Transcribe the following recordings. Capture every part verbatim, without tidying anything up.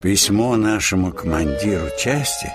Письмо нашему командиру части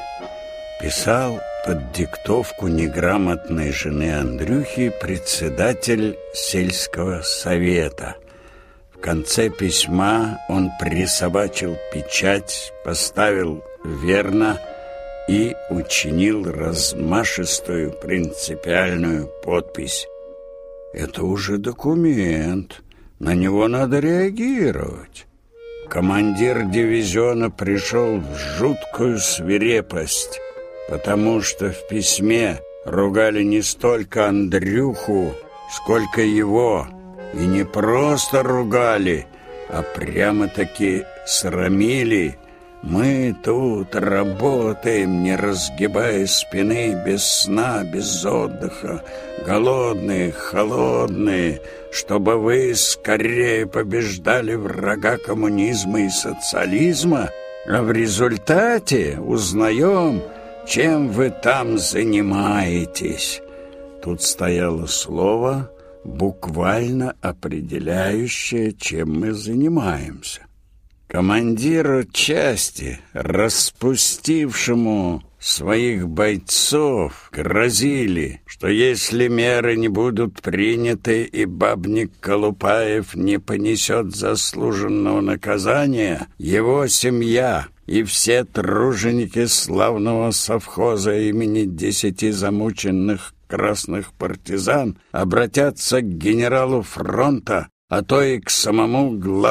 писал под диктовку неграмотной жены Андрюхи председатель сельского совета. В конце письма он присобачил печать, поставил «верно» и учинил размашистую принципиальную подпись. Это уже документ, на него надо реагировать. Командир дивизиона пришел в жуткую свирепость, потому что в письме ругали не столько Андрюху, сколько его. И не просто ругали, а прямо-таки срамили. Мы тут работаем, не разгибая спины, без сна, без отдыха, голодные, холодные, чтобы вы скорее побеждали врага коммунизма и социализма, а в результате узнаем, чем вы там занимаетесь. Тут стояло слово, буквально определяющее, чем мы занимаемся. Командиру части, распустившему своих бойцов, грозили, что если меры не будут приняты и бабник Колупаев не понесет заслуженного наказания, его семья и все труженики славного совхоза имени десяти замученных красных партизан обратятся к генералу фронта, а то и к самому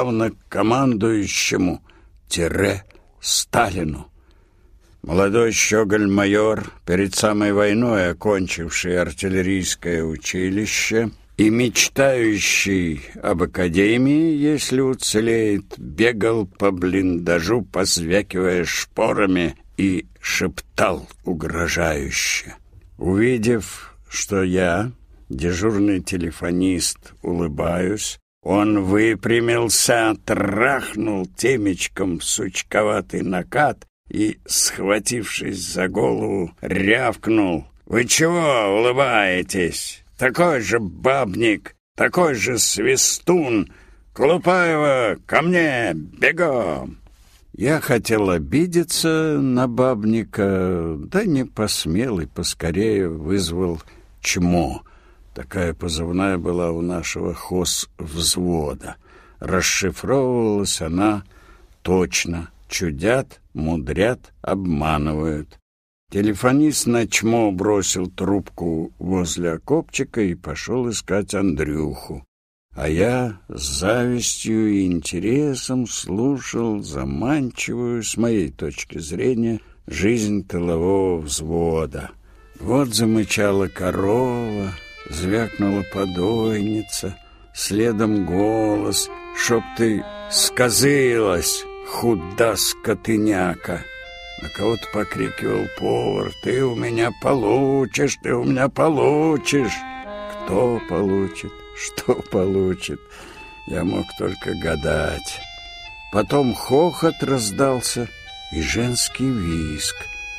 главнокомандующему тире Сталину. Молодой щеголь-майор, перед самой войной окончивший артиллерийское училище и мечтающий об академии, если уцелеет, бегал по блиндажу, позвякивая шпорами, и шептал угрожающе. Увидев, что я, дежурный телефонист, улыбаюсь, он выпрямился, трахнул темечком в сучковатый накат и, схватившись за голову, рявкнул: «Вы чего улыбаетесь? Такой же бабник, такой же свистун! Колупаева, ко мне, бегом!» Я хотел обидеться на бабника, да не посмел и поскорее вызвал чмо. Такая позывная была у нашего хозвзвода. Расшифровывалась она точно: чудят, мудрят, обманывают. Телефонист на чмо бросил трубку возле окопчика и пошел искать Андрюху. А я с завистью и интересом слушал заманчивую, с моей точки зрения, жизнь тылового взвода. Вот замычала корова, звякнула подойница, следом голос, чтоб ты сказылась, худа скотыняка. На кого-то покрикивал повар: «Ты у меня получишь, ты у меня получишь!» Кто получит, что получит, я мог только гадать. Потом хохот раздался и женский визг.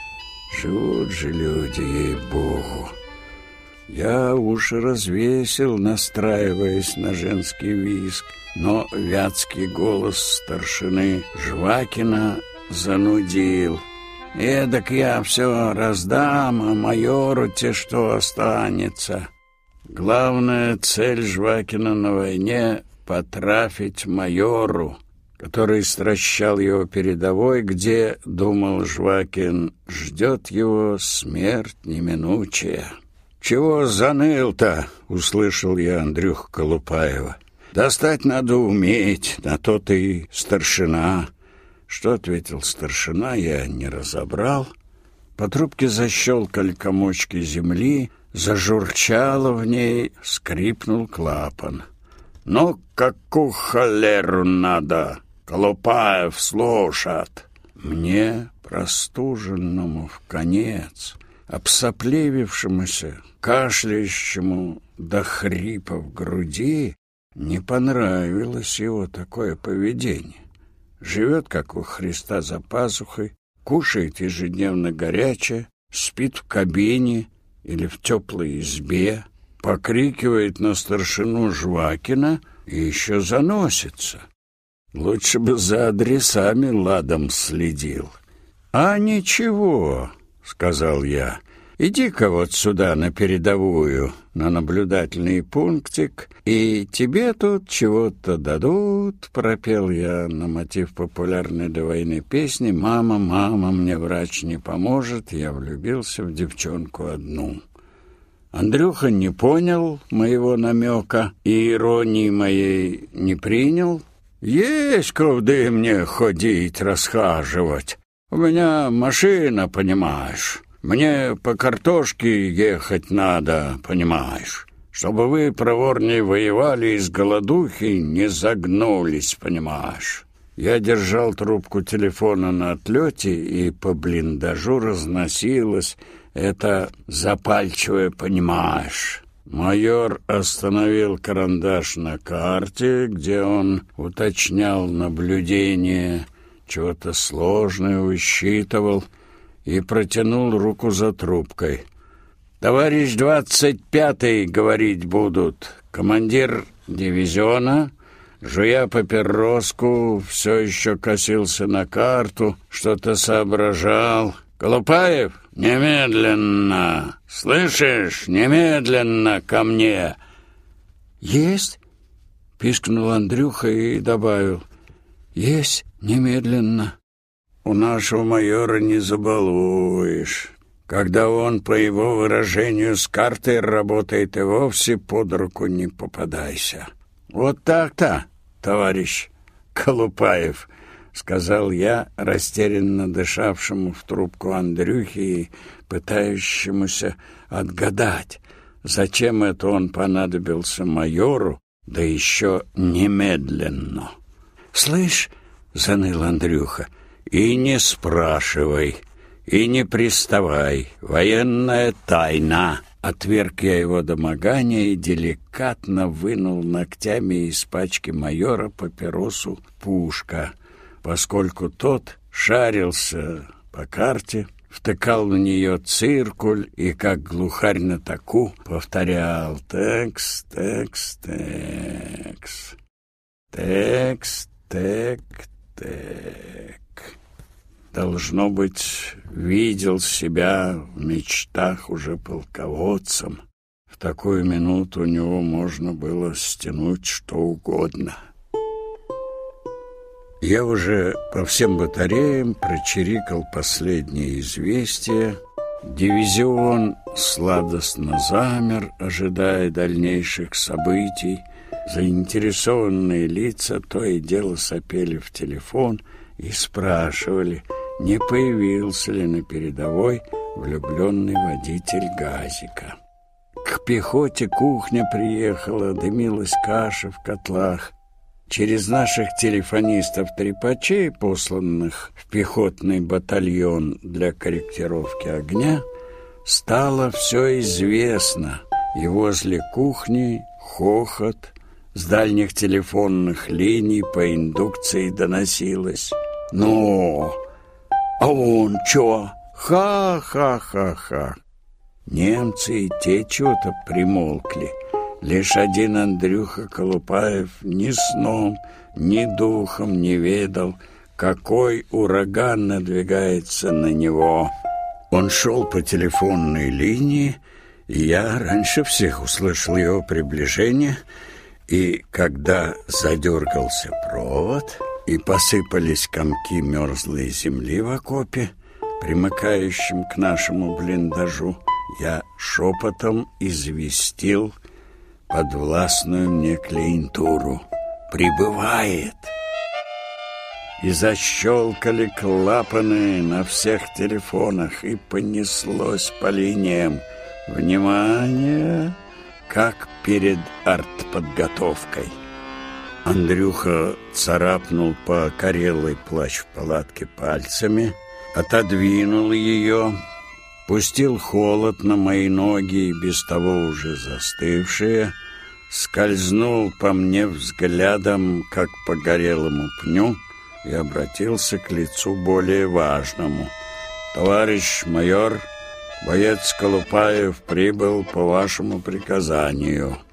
Живут же люди, ей-богу. Я уши развесил, настраиваясь на женский визг, но вятский голос старшины Жвакина занудил. «Эдак я все раздам, а майору те что останется». Главная цель Жвакина на войне — потрафить майору, который стращал его передовой, где, думал Жвакин, ждет его смерть неминучая. «Чего заныл-то?» — услышал я Андрюху Колупаева. «Достать надо уметь, на то ты и старшина». Что ответил старшина, я не разобрал. По трубке защелкали комочки земли, зажурчало в ней, скрипнул клапан. «Ну, какую холеру надо? Колупаев слушат!» Мне, простуженному вконец, обсоплевившемуся, кашляющему до хрипа в груди, не понравилось его такое поведение. Живет, как у Христа, за пазухой, кушает ежедневно горячее, спит в кабине или в теплой избе, покрикивает на старшину Жвакина и еще заносится. Лучше бы за адресами ладом следил. А ничего, сказал я. Иди-ка вот сюда на передовую, на наблюдательный пунктик, и тебе тут чего-то дадут, пропел я на мотив популярной до войны песни «Мама, мама, мне врач не поможет, я влюбился в девчонку одну». Андрюха не понял моего намека и иронии моей не принял. «Есть куда мне ходить, расхаживать. У меня машина, понимаешь». Мне по картошке ехать надо, понимаешь, чтобы вы проворнее воевали и с голодухи не загнулись, понимаешь. Я держал трубку телефона на отлете, и по блиндажу разносилось это запальчивое «понимаешь». Майор остановил карандаш на карте, где он уточнял наблюдение, чего-то сложное высчитывал, и протянул руку за трубкой. «Товарищ двадцать пятый, говорить будут. Командир дивизиона, жуя папироску, все еще косился на карту, что-то соображал. Колупаев, немедленно! Слышишь, немедленно ко мне!» «Есть!» — пискнул Андрюха и добавил. «Есть, немедленно!» У нашего майора не забалуешь. Когда он, по его выражению, с картой работает, и вовсе под руку не попадайся. Вот так-то, товарищ Колупаев, сказал я, растерянно дышавшему в трубку Андрюхе и пытающемуся отгадать, зачем это он понадобился майору, да еще немедленно. «Слышь», — заныл Андрюха, — «и не спрашивай, и не приставай, военная тайна». Отверг я его домогание и деликатно вынул ногтями из пачки майора папиросу «Пушка», поскольку тот шарился по карте, втыкал в нее циркуль и, как глухарь на таку, повторял «текс, текс, текс, текс, тек, тек». Должно быть, видел себя в мечтах уже полководцем. В такую минуту у него можно было стянуть что угодно. Я уже по всем батареям прочирикал последние известия. Дивизион сладостно замер, ожидая дальнейших событий. Заинтересованные лица то и дело сопели в телефон и спрашивали, не появился ли на передовой влюбленный водитель газика. К пехоте кухня приехала, дымилась каша в котлах. Через наших телефонистов-трепачей, посланных в пехотный батальон для корректировки огня, стало все известно, и возле кухни хохот, с дальних телефонных линий по индукции доносилось: «Ну, а он чё? Ха-ха-ха-ха!» Немцы и те чего-то примолкли. Лишь один Андрюха Колупаев ни сном, ни духом не ведал, какой ураган надвигается на него. Он шел по телефонной линии, и я раньше всех услышал его приближение, и когда задергался провод и посыпались комки мерзлой земли в окопе, примыкающем к нашему блиндажу, я шепотом известил подвластную мне клиентуру: «Прибывает!» И защелкали клапаны на всех телефонах, и понеслось по линиям: «Внимание!» как перед артподготовкой. Андрюха царапнул по корелой плащ-палатке пальцами, отодвинул ее, пустил холод на мои ноги, и без того уже застывшие, скользнул по мне взглядом, как по горелому пню, и обратился к лицу более важному: «Товарищ майор, боец Колупаев прибыл по вашему приказанию».